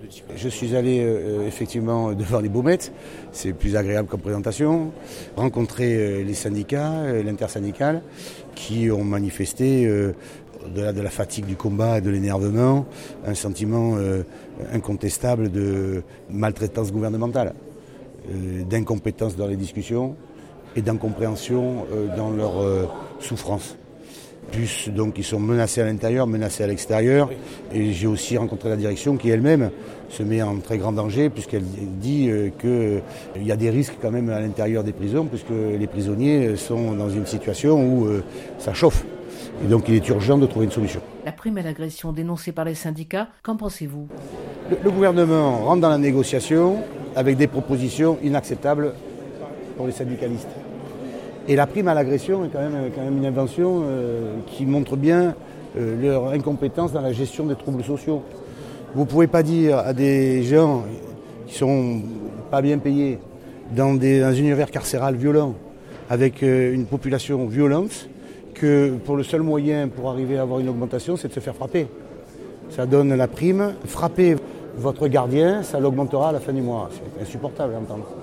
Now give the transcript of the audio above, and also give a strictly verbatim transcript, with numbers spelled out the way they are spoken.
Je suis allé euh, effectivement devant les Baumettes, c'est plus agréable comme présentation, rencontrer euh, les syndicats, euh, l'intersyndicale, qui ont manifesté, euh, au-delà de la fatigue du combat et de l'énervement, un sentiment euh, incontestable de maltraitance gouvernementale, euh, d'incompétence dans les discussions et d'incompréhension euh, dans leur euh, souffrance. Plus donc ils sont menacés à l'intérieur, menacés à l'extérieur. Et j'ai aussi rencontré la direction qui elle-même se met en très grand danger puisqu'elle dit euh, qu'il y a des risques quand même à l'intérieur des prisons puisque les prisonniers sont dans une situation où euh, ça chauffe. Et donc il est urgent de trouver une solution. La prime à l'agression dénoncée par les syndicats, qu'en pensez-vous ? le, le gouvernement rentre dans la négociation avec des propositions inacceptables pour les syndicalistes. Et la prime à l'agression est quand même, quand même une invention euh, qui montre bien euh, leur incompétence dans la gestion des troubles sociaux. Vous ne pouvez pas dire à des gens qui sont pas bien payés dans, des, dans un univers carcéral violent, avec euh, une population violente, que pour le seul moyen pour arriver à avoir une augmentation, c'est de se faire frapper. Ça donne la prime. Frappez votre gardien, ça l'augmentera à la fin du mois. C'est insupportable à entendre.